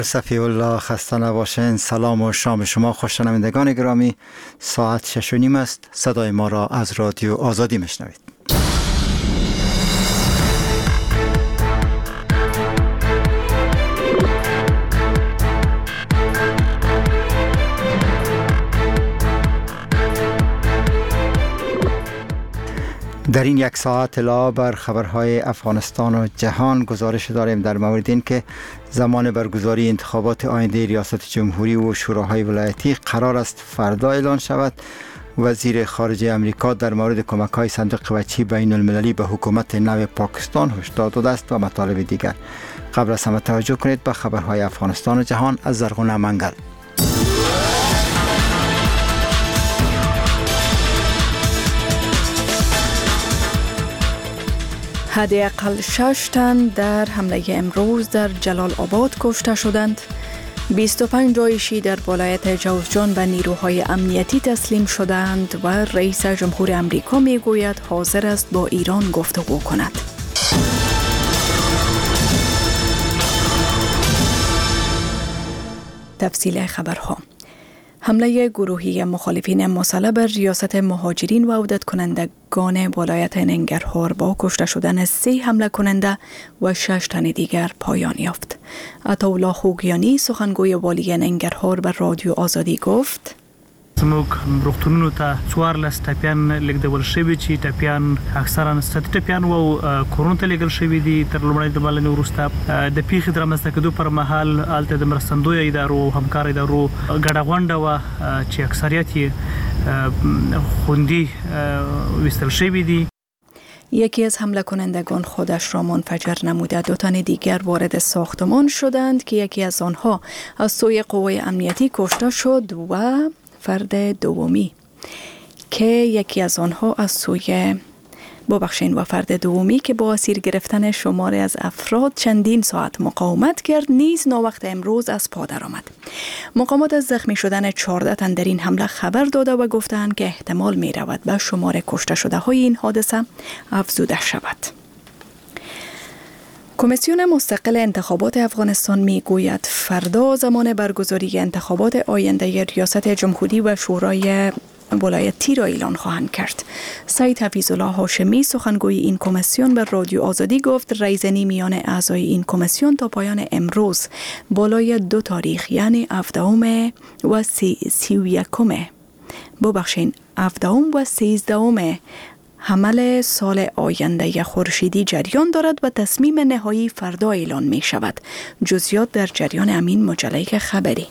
صفی الله خسته نباشین. سلام و شام شما خوششنوندگان گرامی. ساعت 6:30 است. صدای ما را از رادیو آزادی میشنوید. در این یک ساعت اطلاع بر خبرهای افغانستان و جهان گزارش داریم در مورد این که زمان برگزاری انتخابات آینده ریاست جمهوری و شوراهای ولایتی قرار است فردا اعلان شود. وزیر خارجه امریکا در مورد کمک‌های صندوق وجهی بین المللی به حکومت نو پاکستان هشدار داده است و مطالب دیگر. قبل از همه توجه کنید به خبرهای افغانستان و جهان از زرغونه منگل. حداقل 6 تن در حمله امروز در جلال آباد کشته شدند. 25 داعشی در ولایت جوزجان به نیروهای امنیتی تسلیم شدند و رئیس جمهور امریکا میگوید حاضر است با ایران گفتگو کند. تفصیل خبرها. حمله گروهی مخالفین مسلح بر ریاست مهاجرین و عودت کنندگان ولایت ننگرهار با کشته شدن 3 حمله کننده و 6 تن دیگر پایان یافت. عطاالله خوگیانی سخنگوی والی ننگرهار به رادیو آزادی گفت: زموږ روغتونونو ته 14 ټپیان لیږدول شوي چې ټپیان اکثرا ستاسو ټپیان او کورونو ته لیږل شوي دي. تر لومړۍ د بلنې وروسته د پیښې د رامنځته کېدو پر مهال هلته د مرستندویو ادارو او همکار ادارو ګډه غونډه وه چې اکثریت یې خوندي ویستل شوي دي. یکی از حمله کنندگان خودش را منفجر نموده. 2 تن دیگر وارد ساختمان شدند که یکی از آنها از سوی قوای امنیتی کشته شد و فرد دومی که با اسیر گرفتن شماری از افراد چندین ساعت مقاومت کرد نیز ناوقت امروز از پا درآمد. مقامات از زخمی شدن 14 تن در این حمله خبر داده و گفتند که احتمال می رود به شمار کشته شده های این حادثه افزوده شود. کمیسیون مستقل انتخابات افغانستان می گوید فردا زمان برگزاری انتخابات آینده ریاست جمهوری و شورای ولایتی را اعلان خواهند کرد. سید حفیظالله هاشمی سخنگوی این کمیسیون به رادیو آزادی گفت رایزنی میان اعضای این کمیسیون تا پایان امروز بالای 2 تاریخ یعنی 17 و 13 حمل سال آینده خورشیدی جریان دارد و تصمیم نهایی فردا اعلان می شود. جزئیات در جریان امین مجله خبری.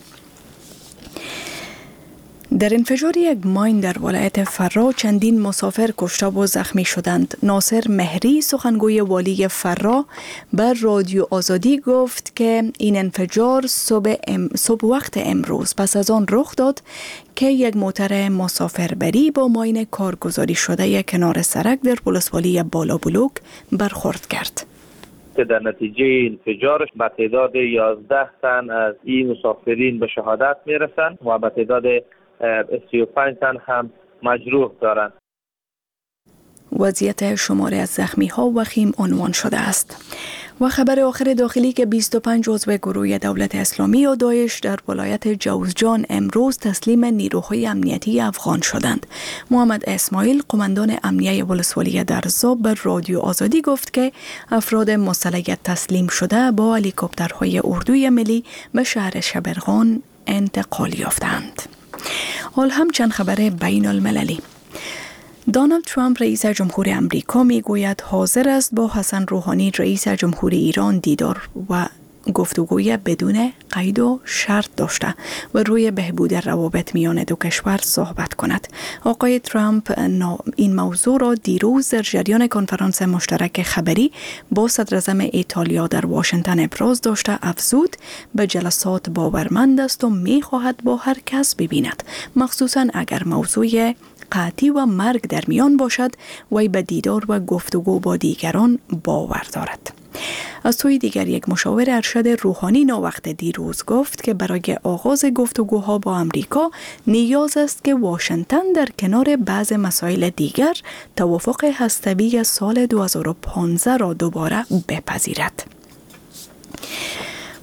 در انفجار یک ماین در ولایت فرا چندین مسافر کشته و زخمی شدند. ناصر مهری سخنگوی والی فرا بر رادیو آزادی گفت که این انفجار صبح وقت امروز پس از آن رخ داد که یک موتر مسافربری با ماین کارگزاری شده کنار سرک در ولسوالی بالابلوک برخورد کرد. که در نتیجه انفجارش به تعداد 11 تن از این مسافرین به شهادت میرسند و به تعداد 35 تن هم مجروح دارند. وضعیت شماری از زخمی ها وخیم عنوان شده است. و خبر آخر داخلی که 25 عضو گروه دولت اسلامی و داعش در ولایت جوزجان امروز تسلیم نیروهای امنیتی افغان شدند. محمد اسماعیل قماندان امنیه ولسوالی درزاب بر رادیو آزادی گفت که افراد مسلح تسلیم شده با هلیکوپترهای اردوی ملی به شهر شبرغان انتقال یافتند. حال هم چند خبر بین المللی. دونالد ترامپ رئیس جمهور امریکا میگوید حاضر است با حسن روحانی رئیس جمهور ایران دیدار و گفتگوی بدون قید و شرط داشته و روی بهبود روابط میان دو کشور صحبت کند. آقای ترامپ این موضوع را دیروز در جریان کنفرانس مشترک خبری با صدراعظم ایتالیا در واشنگتن ابراز داشته افزود به جلسات باورمند است و میخواهد با هر کس ببیند، مخصوصا اگر موضوع قحطی و مرگ در میان باشد و به دیدار و گفتگو با دیگران باور دارد. از سوی دیگر یک مشاور ارشد روحانی ناوقت دیروز گفت که برای آغاز گفتگوها با امریکا نیاز است که واشنگتن در کنار بعض مسائل دیگر توافق هسته‌ای سال 2015 را دوباره بپذیرد.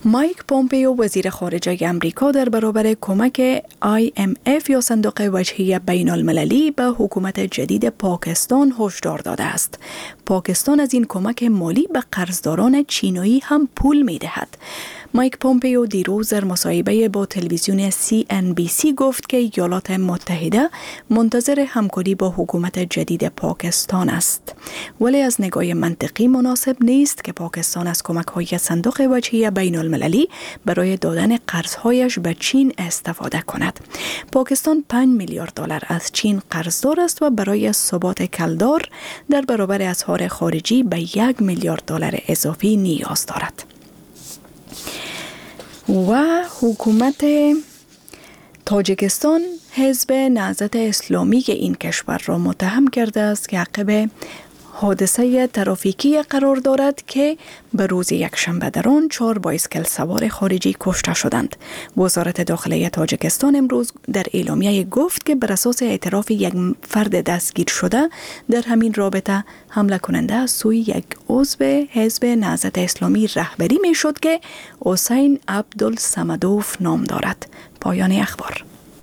مایک پومپیو وزیر خارجه امریکا در برابر کمک IMF یا صندوق وجهی بین المللی به حکومت جدید پاکستان هشدار داده است. پاکستان از این کمک مالی به قرضداران چینی هم پول می دهد. مایک پومپیو دیروز در مصاحبه با تلویزیون CNBC گفت که ایالات متحده منتظر همکاری با حکومت جدید پاکستان است. ولی از نگاه منطقی مناسب نیست که پاکستان از کمک‌های صندوق وجهی بین المللی برای دادن قرض‌هایش به چین استفاده کند. پاکستان 5 میلیارد دلار از چین قرضدار است و برای ثبات کلدار در برابر اسعار خارجی به 1 میلیارد دلار اضافی نیاز دارد. و حکومت تاجیکستان حزب نهضت اسلامی این کشور را متهم کرده است که عقب حادثه ترافیکی قرار دارد که به روز یکشنبه در آن 4 بایسکل سوار خارجی کشته شدند. وزارت داخله تاجیکستان امروز در اعلامیه گفت که بر اساس اعتراف یک فرد دستگیر شده در همین رابطه حمله کننده از سوی یک عضو حزب نهضت اسلامی رهبری می شد که حسین عبدالصمدوف نام دارد. پایان اخبار.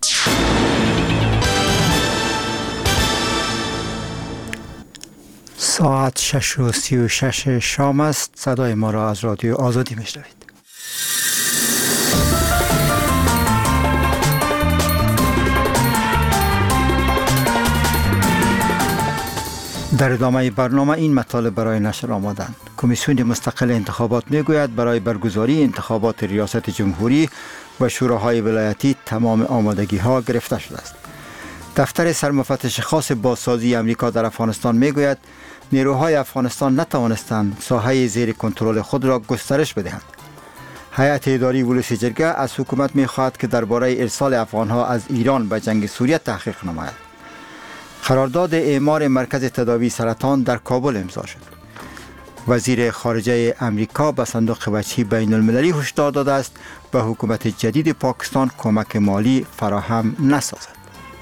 ساعت 6:36 شام است. صدای ما را از رادیو آزادی میشنوید. در ادامه برنامه این مطالب برای نشر آمدند. کمیسیون مستقل انتخابات میگوید برای برگزاری انتخابات ریاست جمهوری و شوراهای ولایتی تمام آمادگی ها گرفته شده است. دفتر سرمفتش خاص بازسازی امریکا در افغانستان میگوید نیروهای افغانستان نتوانستند ساحه زیر کنترل خود را گسترش بدهند. هیئت اداری ولس جرگه از حکومت می‌خواهد که درباره ارسال افغان‌ها از ایران به جنگ سوریه تحقیق نماید. قرارداد اعمار مرکز تداوی سرطان در کابل امضا شد. وزیر خارجه امریکا به صندوق وجهی بین المللی هشدار داده است به حکومت جدید پاکستان کمک مالی فراهم نسازد.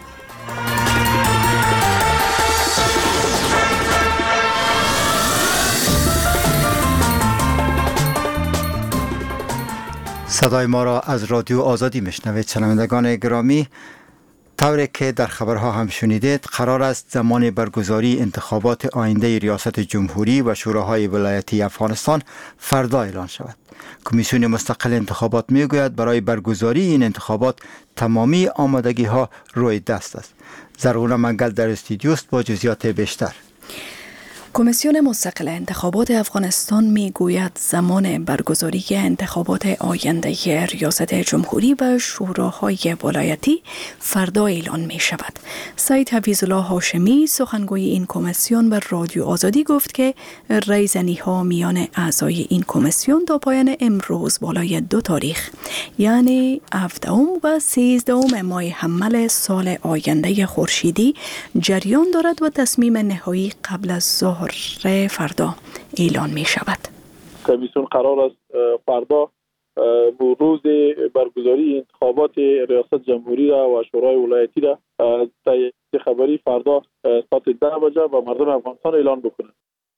صدای ما را از رادیو آزادی میشنوید. شنوندگان گرامی، طوری که در خبرها هم شنیدید، قرار است زمان برگزاری انتخابات آینده ریاست جمهوری و شوراهای ولایتی افغانستان فردا اعلان شود. کمیسیون مستقل انتخابات میگوید برای برگزاری این انتخابات تمامی آمادگی ها روی دست است. زرغونه منگل در استودیو است با جزئیات بیشتر. کمیسیون مستقل انتخابات افغانستان میگوید زمان برگزاری انتخابات آینده ریاست جمهوری و شوراهای ولایتی فردا اعلان می شود. سید حفیظ الله هاشمی سخنگوی این کمیسیون به رادیو آزادی گفت که رایزنی ها میان اعضای این کمیسیون تا پایان امروز بالای 2 تاریخ یعنی 17 و 13 ماه حمل سال آینده خورشیدی جریان دارد و تصمیم نهایی قبل از ظهر فردا اعلان می شود. کمیسیون قرار است فردا روز برگزاری انتخابات ریاست جمهوری و شورای ولایتی را تایید خبری فردا ساعت 10 بجه و مردم افغانستان اعلان بکنند.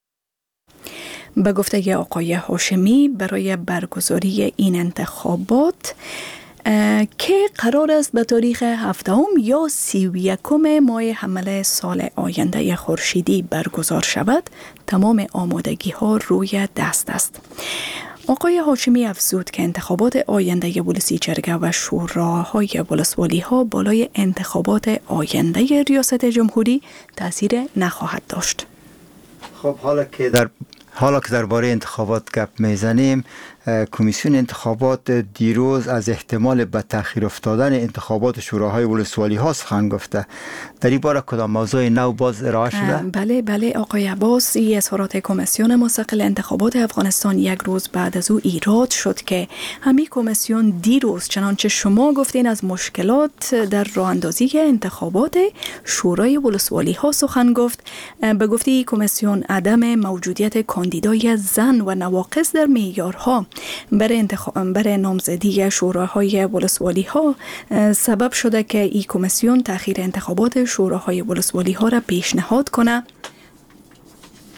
به گفته آقای هاشمی برای برگزاری این انتخابات که قرار است به تاریخ 7 یا 31 ماه حمل سال آینده خورشیدی برگزار شود، تمام آمادگی ها روی دست است. آقای هاشمی افزود که انتخابات آینده ولسی جرگه و شوراهای ولسوالی ها بالای انتخابات آینده ریاست جمهوری تاثیر نخواهد داشت. خب حالا که درباره انتخابات گپ میزنیم، کمیسیون انتخابات دیروز از احتمال به تأخیر افتادن انتخابات شوراهای ولسوالی ها سخن گفته. در این باره کدام موضوع نو باز ارائه شده؟ بله آقای عباس، این اظهارات کمیسیون مستقل انتخابات افغانستان یک روز بعد از او ایراد شد که همین کمیسیون دیروز چنانچه شما گفتین از مشکلات در راه اندازی انتخابات شورای ولسوالی ها سخن گفت. به گفته کمیسیون عدم موجودیت کاندیدای زن و نواقص در معیارها برای نامزدی شوراهای ولسوالی ها سبب شده که این کمیسیون تأخیر انتخابات شوراهای ولسوالی ها را پیشنهاد کنه.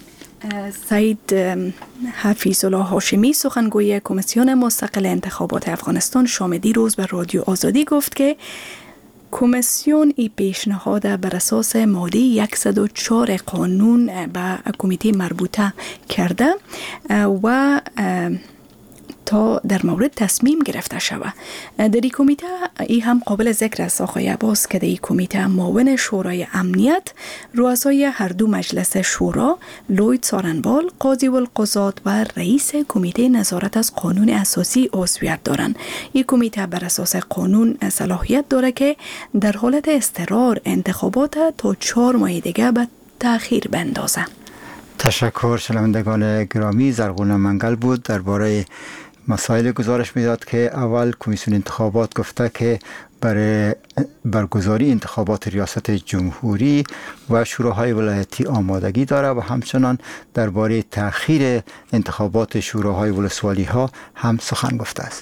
سید حفیظ الله هاشمی سخنگوی کمیسیون مستقل انتخابات افغانستان شام دیروز به رادیو آزادی گفت که کمیسیون ای پیشنهاد بر اساس ماده 104 قانون به کمیته مربوطه کرده و تا در مورد تصمیم گرفته شود. در این کمیته ای هم قابل ذکر است آقای عباس که در این کمیته معاون شورای امنیت، رؤسای هر دو مجلس شورا، لوید سارنبال، قاضی القضات و رئیس کمیته نظارت از قانون اساسی عضویت دارند. این کمیته بر اساس قانون صلاحیت داره که در حالت اضطرار انتخابات تا 4 ماه دیگه به تأخیر بندازه. تشکر. شنوندگان گرامی، زرغون منگل بود درباره مسائل گزارش میداد که اول کمیسیون انتخابات گفته که برای برگزاری انتخابات ریاست جمهوری و شوراهای ولایتی آمادگی داره و همچنان درباره تأخیر انتخابات شوراهای ولسوالی ها هم سخن گفته است.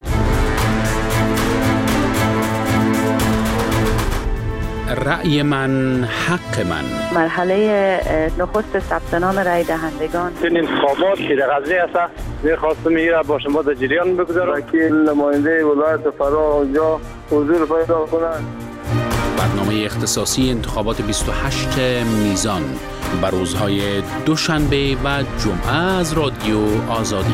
رأی من حق من. مرحله نخست ثبت نام رای دهندگان. این انتخابات که در قضیه است می‌خواستم میره با شما در جریان بگذارم که نماینده ولایت فرا اونجا حضور پیدا کنند. برنامه اختصاصی انتخابات 28 میزان بر روزهای دوشنبه و جمعه از رادیو آزادی.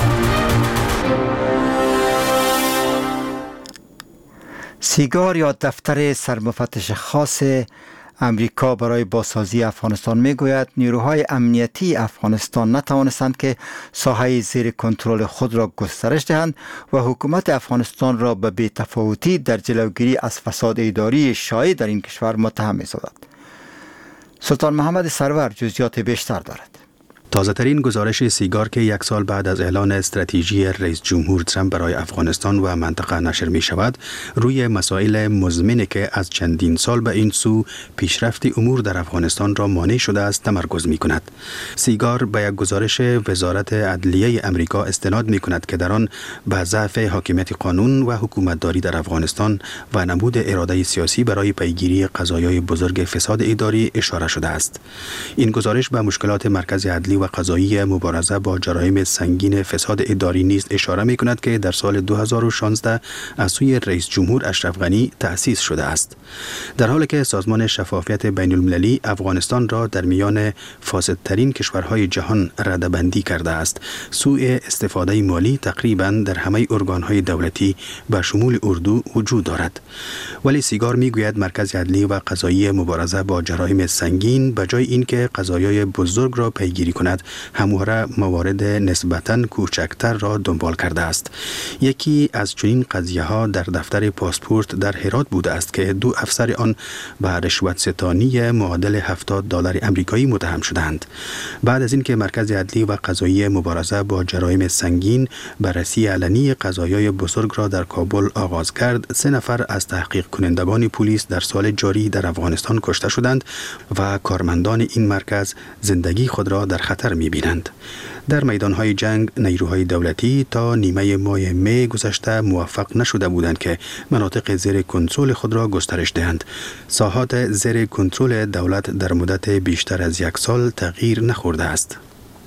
سیگار یا دفتر سرمفتش خاص امریکا برای بازسازی افغانستان میگوید نیروهای امنیتی افغانستان نتوانستند که ساحه زیر کنترل خود را گسترش دهند و حکومت افغانستان را به بی‌تفاوتی در جلوگیری از فساد اداری شایع در این کشور متهم می‌سازد. سلطان محمد سرور جزئیات بیشتر دارد. تازه ترین گزارش سیگار که 1 سال بعد از اعلان استراتژی رئیس جمهور ترامپ برای افغانستان و منطقه نشر می شود، روی مسائل مزمنی که از چندین سال به این سو پیشرفت امور در افغانستان را مانع شده است تمرکز می کند. سیگار به یک گزارش وزارت عدلیه امریکا استناد می کند که در آن به ضعف حاکمیت قانون و حکومتداری در افغانستان و نبود اراده سیاسی برای پیگیری قضایای بزرگ فساد اداری اشاره شده است. این گزارش به مشکلات مرکز عدلی و قضایی مبارزه با جرایم سنگین فساد اداری نیز اشاره می کند که در سال 2016 از سوی رئیس جمهور اشرف غنی تأسیس شده است. در حالی که سازمان شفافیت بین المللی افغانستان را در میان فاسدترین کشورهای جهان رده‌بندی کرده است، سوء استفاده مالی تقریبا در همه ارگانهای دولتی به شمول اردو وجود دارد. ولی سیگار می گوید مرکز عدلی و قضایی مبارزه با جرایم سنگین به جای اینکه قضایای بزرگ را پیگیری کند همواره موارد نسبتاً کوچکتر را دنبال کرده است. یکی از چنین قضیه ها در دفتر پاسپورت در هرات بوده است که 2 افسر آن به رشوت ستانی معادل $70 آمریکایی متهم شدند. بعد از اینکه مرکز عدلی و قضایی مبارزه با جرایم سنگین بررسی علنی قضایای بزرگ را در کابل آغاز کرد، 3 نفر از تحقیق کنندگان پلیس در سال جاری در افغانستان کشته شدند و کارمندان این مرکز زندگی خود را در خطر می‌بینند. در میدان‌های جنگ نیروهای دولتی تا نیمه ماه می گذشته موفق نشده بودند که مناطق زیر کنترل خود را گسترش دهند. ساحات زیر کنترل دولت در مدت بیشتر از 1 سال تغییر نخورده است.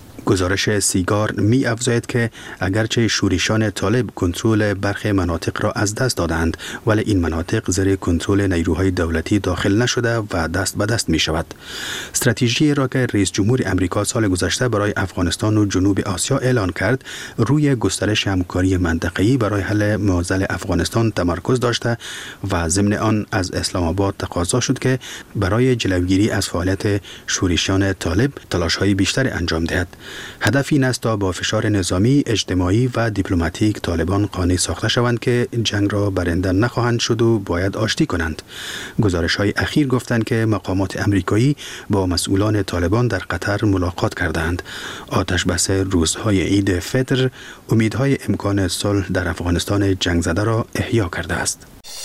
گزارش سیگار می افزاید که اگرچه شورشیان طالب کنترل برخی مناطق را از دست دادند، ولی این مناطق زیر کنترل نیروهای دولتی داخل نشده و دست به دست می شود. استراتژی را که رئیس جمهور امریکا سال گذشته برای افغانستان و جنوب آسیا اعلان کرد، روی گسترش همکاری منطقه‌ای برای حل معضل افغانستان تمرکز داشته و ضمن آن از اسلام آباد تقاضا شد که برای جلوگیری از فعالیت شورشیان طالب تلاش‌های بیشتر انجام دهد. هدف این است تا با فشار نظامی، اجتماعی و دیپلماتیک طالبان قانع ساخته شوند که جنگ را برنده نخواهند شد و باید آشتی کنند. گزارش‌های اخیر گفتند که مقامات امریکایی با مسئولان طالبان در قطر ملاقات کردند. آتش بس روزهای عید فطر امیدهای امکان صلح در افغانستان جنگ زده را احیا کرده است.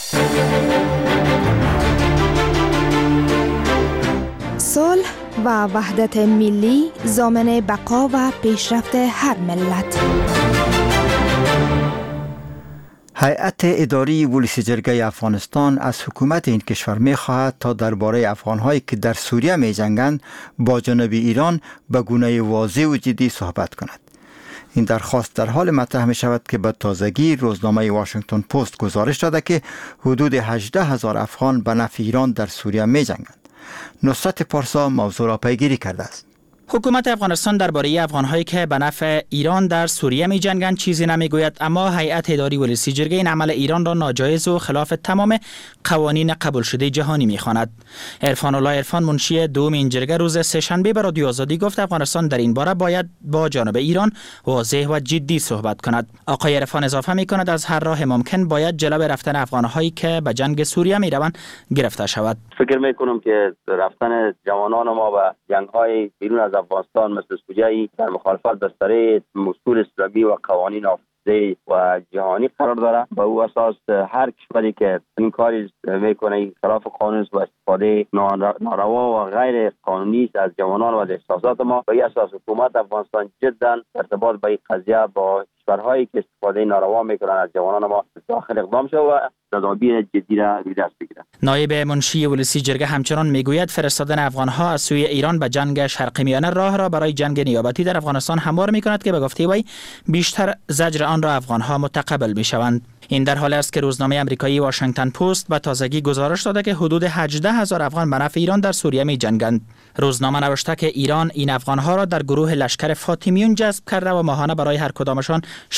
صلح و وحدت ملی ضامن بقا و پیشرفت هر ملت. هیئت اداری ولس جرگه افغانستان از حکومت این کشور می‌خواهد تا درباره افغان‌هایی که در سوریه می‌جنگند با جانب ایران به گونه واضح و جدی صحبت کند. این درخواست در حال مطرح می شود که به تازگی روزنامه واشنگتن پست گزارش داده که حدود 18,000 افغان به نفع ایران در سوریه می جنگند. نصرت پارسا موضوع را پیگیری کرده است. حکومت افغانستان درباره افغان‌هایی که به نفع ایران در سوریه می‌جنگند چیزی نمی‌گوید، اما هیئت اداری ولسی جرگه این عمل ایران را ناجایز و خلاف تمام قوانین قبول شده جهانی می‌خواند. عرفان الله عرفان منشی دوم این جرگه روز سه‌شنبه به رادیو آزادی گفت افغانستان در این باره باید با جانب ایران واضح و جدی صحبت کند. آقای عرفان اضافه می‌کند از هر راه ممکن باید جلوی رفتن افغان‌هایی که به جنگ سوریه می‌روند گرفته شود. فکر می‌کنم که رفتن جوانان ما به جنگ‌های بیرون از افغانستان مثل سوریه در مخالفت بستر اصول اسلامی و قوانین حافظه و جهانی قرار داره. به او اساس هر کشوری که این کاری میکنه خلاف قانون و استفاده ناروا و غیر قانونی از جوانان و از احساسات ما، به این اساس حکومت افغانستان جدا ارتباط به این قضیه با کشورهایی که استفاده ناروا میکنن از جوانان ما داخل اقدام شد و تدابیر جدی را دست بگیرد. نایب منشی ولسی جرگه همچنان میگوید فرستادن افغانها از سوی ایران به جنگ شرق میانه راه را برای جنگ نیابتی در افغانستان هموار میکند که به گفته وی بیشتر زجر آن را افغانها متقبل میشوند. این در حالی است که روزنامه آمریکایی واشنگتن پست به تازگی گزارش داده که حدود 18,000 افغان به نفع ایران در سوریه می جنگند. روزنامه نوشته که ایران این افغانها را در گروه لشکر فاطمیون جذب کرده و ماهانه برای هر کدامشان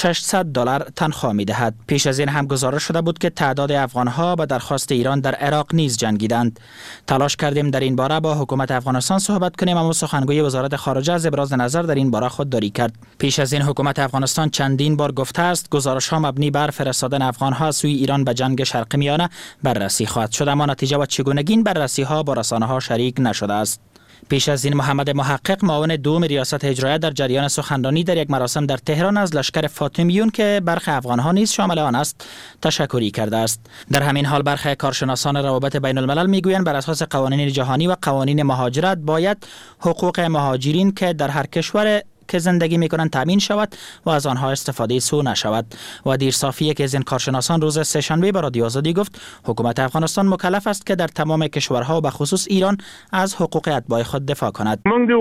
$600 تنخواه می دهد. پیش از این هم گزارش شده بود که تعداد افغانها به درخواست ایران در عراق نیز جنگیدند. تلاش کردیم در این باره با حکومت افغانستان صحبت کنیم، اما سخنگوی وزارت خارجه از ابراز نظر در این باره خودداری کرد. پیش از این حکومت افغانستان چندین بار گفته است گزارش‌ها مبنی بر فرستادن افغان‌ها سوی ایران به جنگ شرق میانه بررسی خواهد شد، اما نتیجه و چگونگی این بررسی‌ها با رسانه‌ها شریک نشده است. پیش از این محمد محقق معاون دوم ریاست اجرایه در جریان سخنرانی در یک مراسم در تهران از لشکر فاطمیون که برخی افغان‌ها نیز شامل آن است تشکری کرده است. در همین حال برخی کارشناسان روابط بین الملل میگویند بر اساس قوانین جهانی و قوانین مهاجرت باید حقوق مهاجرین که در هر کشور که زندگی میکنند تامین شود و از آنها استفاده سو نشود. و دیرصافی که از این کارشناسان روز سه‌شنبه به رادیو آزادی گفت حکومت افغانستان مکلف است که در تمام کشورها و به خصوص ایران از حقوق اتباع خود دفاع کند.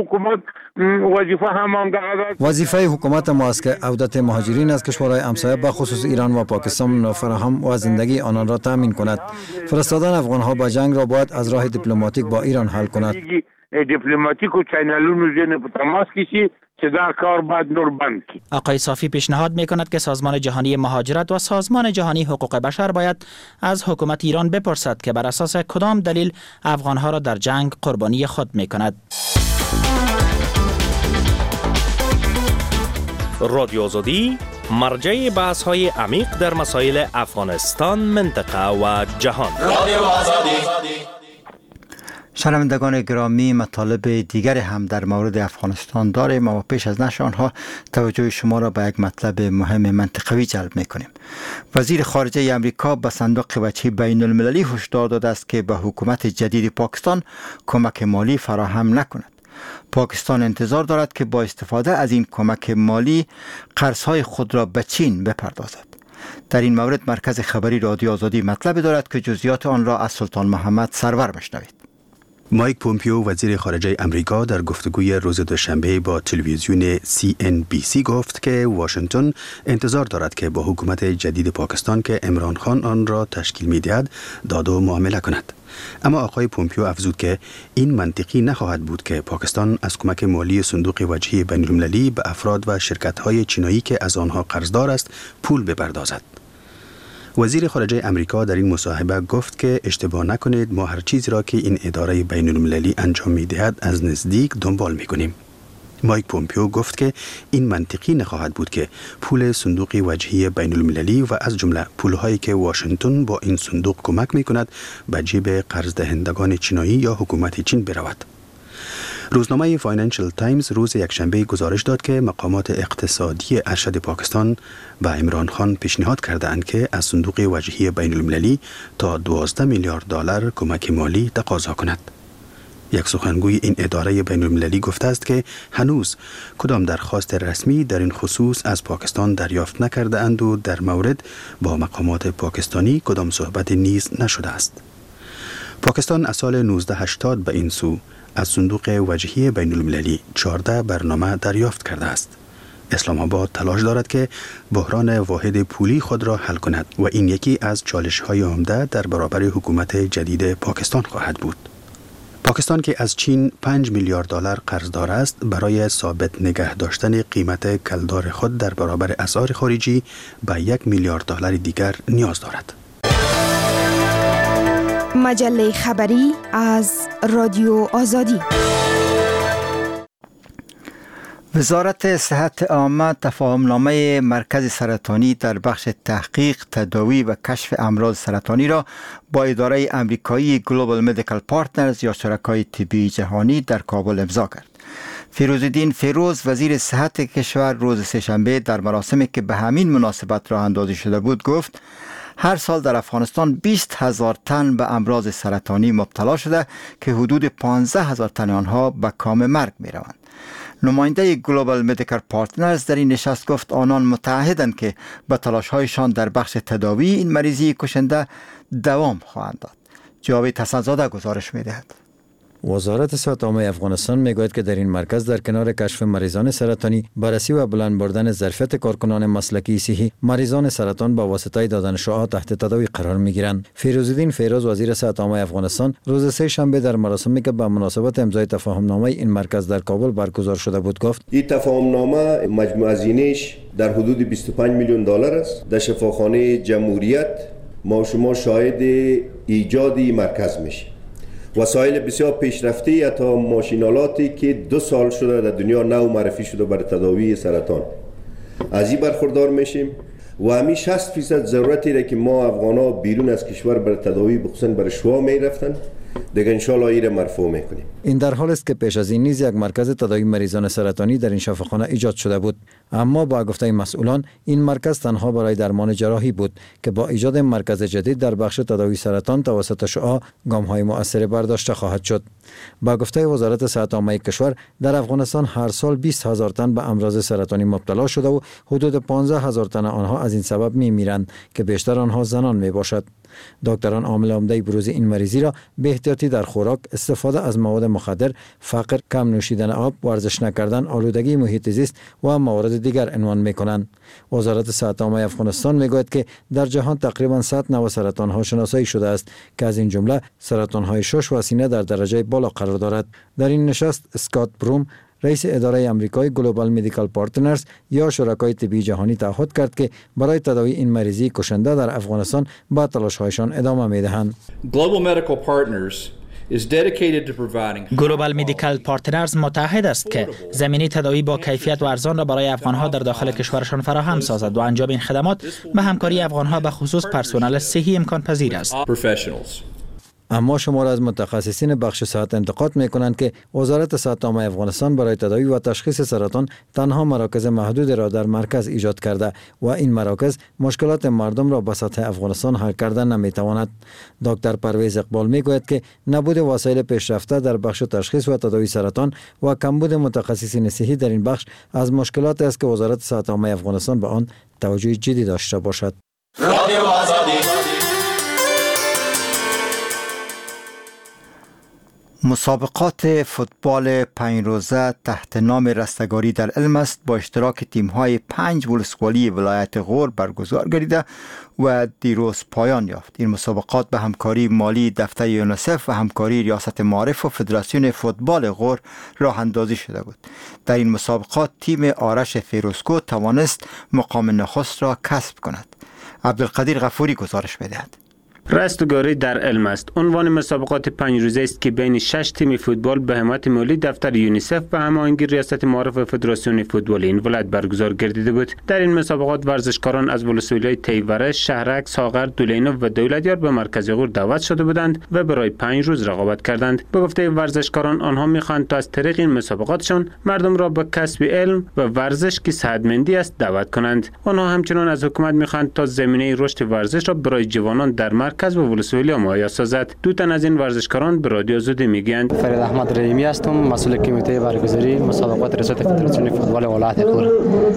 وظیفه حکومت ما است که عودت مهاجرین از کشورهای همسایه به خصوص ایران و پاکستان فراهم و زندگی آنان را تامین کند. فرستادن افغانها به جنگ را باید از راه دیپلماتیک با ایران حل کند. دیپلماتیک و چینلونو زین په تماس کې شي چې دا کار باید نور بند کی. آقای صافی پیشنهاد میکند که سازمان جهانی مهاجرت و سازمان جهانی حقوق بشر باید از حکومت ایران بپرسد که بر اساس کدام دلیل افغانها را در جنگ قربانی خود میکند. رادیو آزادی مرجع بحث‌های عمیق در مسائل افغانستان، منطقه و جهان. رادیو آزادی. شنوندگان گرامی، مطالب دیگر هم در مورد افغانستان داریم و پیش از نشر آنها توجه شما را به یک مطلب مهم منطقوی جلب می‌کنیم. وزیر خارجه آمریکا به صندوق وجهی بین المللی هشدار داده است که به حکومت جدید پاکستان کمک مالی فراهم نکند. پاکستان انتظار دارد که با استفاده از این کمک مالی قرض‌های خود را به چین بپردازد. در این مورد مرکز خبری رادیو آزادی مطلب دارد که جزئیات آن را از سلطان محمد سرور بشنوید. مایک پومپیو وزیر خارجه امریکا در گفتگوی روز دوشنبه با تلویزیون CNBC گفت که واشنگتن انتظار دارد که با حکومت جدید پاکستان که عمران خان آن را تشکیل می‌دهد داد و معامله کند. اما آقای پومپیو افزود که این منطقی نخواهد بود که پاکستان از کمک مالی صندوق وجهی بین المللی به افراد و شرکت‌های چینایی که از آنها قرضدار است پول بپردازد. وزیر خارجه امریکا در این مصاحبه گفت که اشتباه نکنید، ما هر چیزی را که این اداره بین المللی انجام می‌دهد از نزدیک دنبال می‌کنیم. مایک پومپیو گفت که این منطقی نخواهد بود که پول صندوق وجهی بین المللی و از جمله پول‌هایی که واشنگتن با این صندوق کمک می‌کند به جیب قرض دهندگان چینایی یا حکومت چین برود. روزنامه فاینانشل تایمز روز یکشنبه گزارش داد که مقامات اقتصادی ارشد پاکستان به عمران خان پیشنهاد کردند که از صندوق وجهی بین المللی تا $12 میلیارد کمک مالی تقاضا کند. یک سخنگوی این اداره بین‌المللی گفته است که هنوز کدام درخواست رسمی در این خصوص از پاکستان دریافت نکرده اند و در مورد با مقامات پاکستانی کدام صحبت نیز نشده است. پاکستان از سال 1980 به این سو از صندوق وجهی بین‌المللی 14 برنامه دریافت کرده است. اسلام آباد تلاش دارد که بحران واحد پولی خود را حل کند و این یکی از چالش‌های عمده در برابر حکومت جدید پاکستان خواهد بود. پاکستان که از چین 5 میلیارد دلار قرضدار است، برای ثابت نگه داشتن قیمت کلدار خود در برابر اسعار خارجی به 1 میلیارد دلار دیگر نیاز دارد. مجله خبری از رادیو آزادی. وزارت صحت عامه تفاهمنامه مرکز سرطانی در بخش تحقیق، تداوی و کشف امراض سرطانی را با اداره امریکایی گلوبال مدیکال پارتنرز یا شرکای طبی جهانی در کابل امضا کرد. فیروزالدین فیروز وزیر صحت کشور روز سه‌شنبه در مراسمی که به همین مناسبت راه اندازی شده بود گفت هر سال در افغانستان 20,000 تن به امراض سرطانی مبتلا شده که حدود 15,000 تن آنها به کام مرگ می روند. نماینده گلوبال مدیکال پارتنرز در این نشست گفت آنان متعهدند که به تلاش‌هایشان در بخش تداوی این مریضی کشنده دوام خواهند داد. جاوید حسن‌زاده گزارش می‌دهد. وزارت صحت عامه افغانستان میگوید که در این مرکز در کنار کشف مریضان سرطانی، بررسی و بلند بردن ظرفیت کارکنان مسلکی صحی، مریضان سرطان با واسطه دادن شعاع تحت تداوی قرار میگیرند. فیروزالدین فیروز وزیر صحت عامه افغانستان روز سه‌شنبه در مراسمی که به مناسبت امضای تفاهمنامه این مرکز در کابل برگزار شده بود گفت این تفاهمنامه مجموع هزینه‌اش در حدود 25 میلیون دلار است. در شفاخانه جمهوریت ما شما شاهد ایجاد این مرکز میشیم. وسایل بسیار پیشرفته تا ماشینالاتی که 2 سال شده در دنیا نو معرفی شده برای تداوی سرطان از این برخوردار میشیم و همین 60% ضرورتی را که ما افغانا بیرون از کشور برای تداوی بخصوصا برای شوا میرفتن دیگه انشالله این را مرفوع میکنیم. این در حال است که پیش از این نیز یک مرکز تداوی مریضان سرطانی در این شفاخانه ایجاد شده بود، اما با گفته مسئولان این مرکز تنها برای درمان جراحی بود که با ایجاد مرکز جدید در بخش تداوی سرطان توسط شعاع گام‌های مؤثر برداشته خواهد شد. با گفته وزارت صحت عامه کشور در افغانستان هر سال 20,000 تن به امراض سرطانی مبتلا شده و حدود 15,000 تن آنها از این سبب میمیرند که بیشتر آنها زنان میباشد. دکتران عامل عمده بروز این مریضی را به احتیاطی در خوراک، استفاده از مواد مخدر، فقر، کم نوشیدن آب، ورزش نکردن، آلودگی محیط زیست و موارد دیگر عنوان می‌کنند. وزارت صحت عامه افغانستان میگوید که در جهان تقریباً 100 نوع سرطان ها شناسایی شده است که از این جمله سرطان های شش و سینه در درجه بالا قرار دارد. در این نشست اسکات بروم رئیس اداره امریکایی گلوبال مدیکال پارتنرز یا شرکای طبی جهانی تعهد کرد که برای تداوی این مریضی کشنده در افغانستان با تلاش‌هایشان ادامه می‌دهند. گلوبال مدیکال پارتنرز متعهد است که زمینه تداوی با کیفیت و ارزان را برای افغانها در داخل کشورشان فراهم سازد و انجام این خدمات به همکاری افغانها به خصوص پرسنل صحی امکان پذیر است. اما شمار از متخصصین بخش صحت انتقاد می‌کنند که وزارت صحت عامه افغانستان برای تداوی و تشخیص سرطان تنها مراکز محدود را در مرکز ایجاد کرده و این مراکز مشکلات مردم را به سطح افغانستان حل کردن نمی‌تواند. دکتر پرویز اقبال میگوید که نبود وسایل پیشرفته در بخش تشخیص و تداوی سرطان و کمبود متخصصین صحی در این بخش از مشکلات است که وزارت صحت عامه افغانستان به آن توجه جدی داشته باشد. رادیو آزادی. مسابقات فوتبال 5 روزه تحت نام رستگاری در علم است با اشتراک تیم‌های 5 ولسوالی ولایت غور برگزار گردیده و دیروز پایان یافت. این مسابقات به همکاری مالی دفتر یونیسف و همکاری ریاست معارف و فدراسیون فوتبال غور راه اندازی شده بود. در این مسابقات تیم آرش فیروزکو توانست مقام نخست را کسب کند. عبدالقدیر غفوری گزارش می‌دهد. رستگاری در علم است عنوان مسابقات 5 روزه است که بین 6 تیم فوتبال به حمایت مالی دفتر یونیسف و هماهنگی ریاست معارف و فدراسیون فوتبال این ولایت برگزار گردیده بود. در این مسابقات ورزشکاران از ولسوالی تیوره، شهرک، ساغر، دولینو و دولتیار به مرکز غور دعوت شده بودند و برای 5 روز رقابت کردند. به گفته ورزشکاران آنها می‌خواهند تا از طریق این مسابقاتشان مردم را به کسب علم و ورزش که صحتمندی است دعوت کنند. آنها همچنین از حکومت می‌خواهند تا زمینه رشد ورزش را برای جوانان در مرکز و ولسوالی مایا سازد. دو تن از این ورزشکاران به رادیو آزادی میگن. فرید احمد رحیمی هستم، مسئول کمیته برگزاری مسابقات ریاست فدراسیون فوتبال ولایت غور.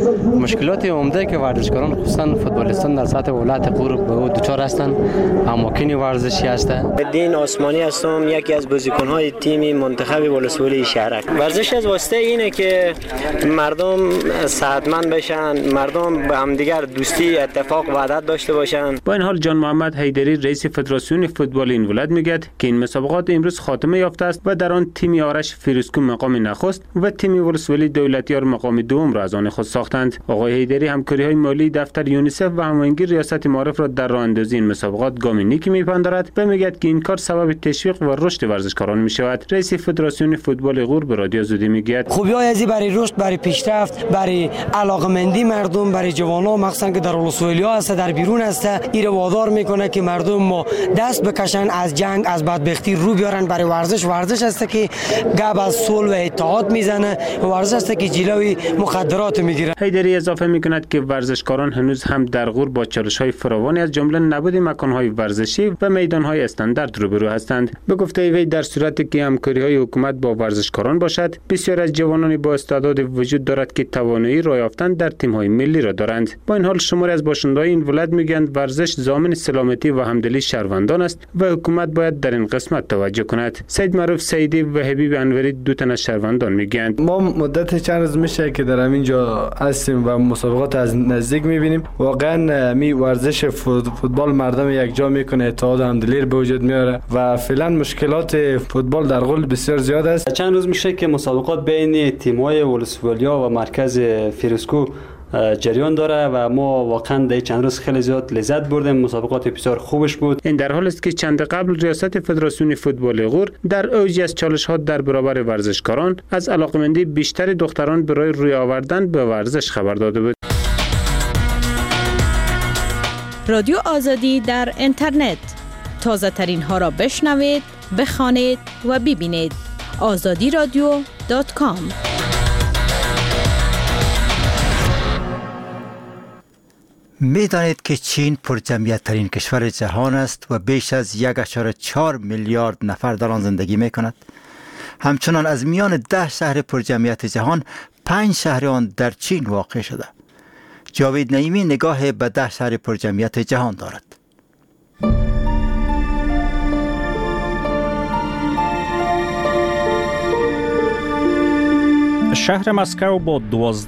مشکلات عمده که ورزشکاران خصوصا فوتبالیستان در سطح ولایت غور به او دچار هستند اماکن ورزشی هستند. دین عثمانی هستم، یکی از بازیکن‌های تیم منتخب ولسوالی شهرک. ورزش از واسطه اینه که مردم صحتمند بشن، مردم به همدیگر دوستی، اتفاق، وحدت داشته باشن. با این حال جان محمد حیدری رئیس فدراسیون فوتبال این ولایت میگه که این مسابقات امروز خاتمه یافته است و در آن تیم آرش فیروزکو مقام نخست و تیم ولسوالی دولتیار مقام دوم را از آن خود ساختند. آقای حیدری همکاری‌های مالی دفتر یونیسف و هماهنگی ریاست معارف را در راه اندازی این مسابقات گام نیکی میپندارد و میگه که این کار سبب تشویق و رشد ورزشکاران میشود. رئیس فدراسیون فوتبال غور به رادیو آزادی میگه خوبی‌های ازی برای رشد، برای پیشرفت، برای علاقمندی مردم، برای جوانان مخصوصا که در ولسوالی‌ها هست، در بیرون هست، ایره وادار میکنه که مردم ما دست بکشن از جنگ، از بدبختی رو بیارن برای ورزش. ورزش است که گپ از صلح و اتحاد میزنه، ورزش است که جلوی مخدرات میگیره. حیدری اضافه میکند که ورزشکاران هنوز هم در غور با چالش‌های فراوانی از جمله نبود مکان‌های ورزشی و میدان‌های استاندارد روبرو هستند. به گفته وی در صورتی که همکاری‌های حکومت با ورزشکاران باشد، بسیار از جوانان با استعداد وجود دارد که توانایی راه یافتن در تیم‌های ملی را دارند. با این حال شماری از باشنده‌های این ولایت میگویند ورزش ضامن سلامتی و همدلی شهروندان است و حکومت باید در این قسمت توجه کند. سید معروف سیدی و حبیب انوری دو تن از شهروندان میگویند ما مدت چند روز میشه که در همینجا هستیم و مسابقات از نزدیک میبینیم. واقعا می ورزش فوتبال مردم یک جا میکنه، اتحاد و همدلی به وجود میاره و فعلا مشکلات فوتبال در غول بسیار زیاد است. چند روز میشه که مسابقات بین تیم‌های ولسوالیا و مرکز فیروزکو جریان داره و ما واقعا در چند روز خیلی زیاد لذت بردیم. مسابقات بسیار خوبش بود. این در حالی است که چند قبل ریاست فدراسیون فوتبال غور در اوج از چالش‌ها در برابر ورزشکاران از علاقمندی بیشتر دختران برای روی آوردن به ورزش خبر داده بود. رادیو آزادی در اینترنت، تازه ترین ها را بشنوید، بخوانید و ببینید. azadiradio.com. می‌دانید که چین پرجمعیت ترین کشور جهان است و بیش از 1.4 میلیارد نفر در آن زندگی می‌کند. همچنان از میان 10 شهر پرجمعیت جهان 5 شهر آن در چین واقع شده. جاوید نعیمی نگاه به 10 شهر پرجمعیت جهان دارد. شهر مسکو با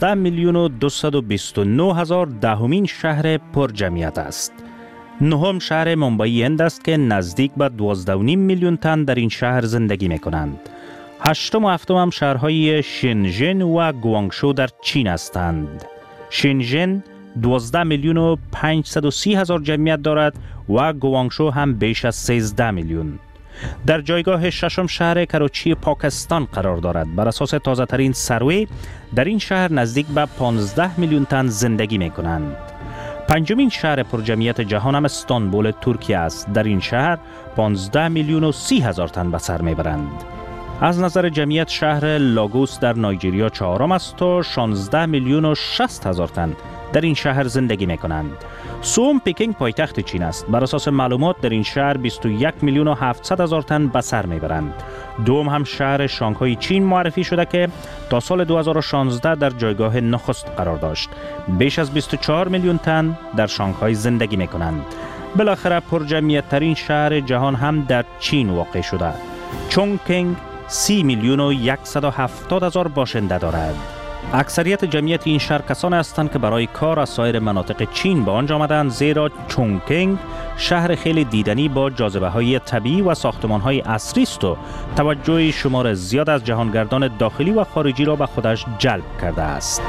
12,229,000 دهمین شهر پرجمعیت است. نهم شهر ممبئی هند است که نزدیک به 12.5 میلیون تن در این شهر زندگی می کنند. هشتم و هفتم هم شهرهای شنژن و گوانگشو در چین هستند. شنژن 12,530,000 جمعیت دارد و گوانگشو هم بیش از 13 میلیون. در جایگاه ششم شهر کراچی پاکستان قرار دارد. بر اساس تازه ترین سروی در این شهر نزدیک به 15 میلیون تن زندگی می کنند. پنجمین شهر پرجمعیت جهان هم استانبول ترکیه است. در این شهر 15,030,000 تن به سر می برند. از نظر جمعیت شهر لاگوس در نایجریا چهارم است و 16,060,000 تن در این شهر زندگی می کنند. سوم پکینگ پایتخت چین است. بر اساس معلومات در این شهر 21,700,000 تن به سر میبرند. دوم هم شهر شانگهای چین معرفی شده که تا سال 2016 در جایگاه نخست قرار داشت. بیش از 24 میلیون تن در شانگهای زندگی می کنند. بالاخره پرجمعیت ترین شهر جهان هم در چین واقع شده. چونگکنگ 30,170,000 باشنده دارد. اکثریت جمعیت این شهر کسان هستند که برای کار از سایر مناطق چین به آنجا آمدند، زیرا چونگکنگ شهر خیلی دیدنی با جاذبه‌های طبیعی و ساختمان‌های عصری است و توجه شمار زیاد از جهانگردان داخلی و خارجی را به خودش جلب کرده است.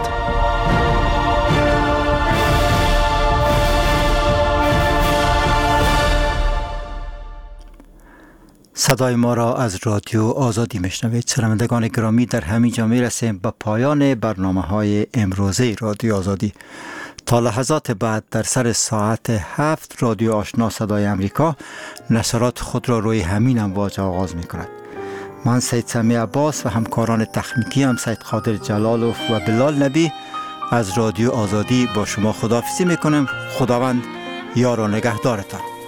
صدای ما را از رادیو آزادی میشنوید. شنوندگان گرامی، در همین جا میرسیم به پایان برنامه‌های امروزه رادیو آزادی. تا لحظات بعد در سر ساعت 7 رادیو آشنا صدای امریکا نشرات خود را روی همین امواج آغاز می‌کند. من سید سمی عباس و همکاران تکنیکی هم سید قادر جلالوف و بلال نبی از رادیو آزادی با شما خداحافظی می‌کنیم. خداوند یار و نگهدارتان.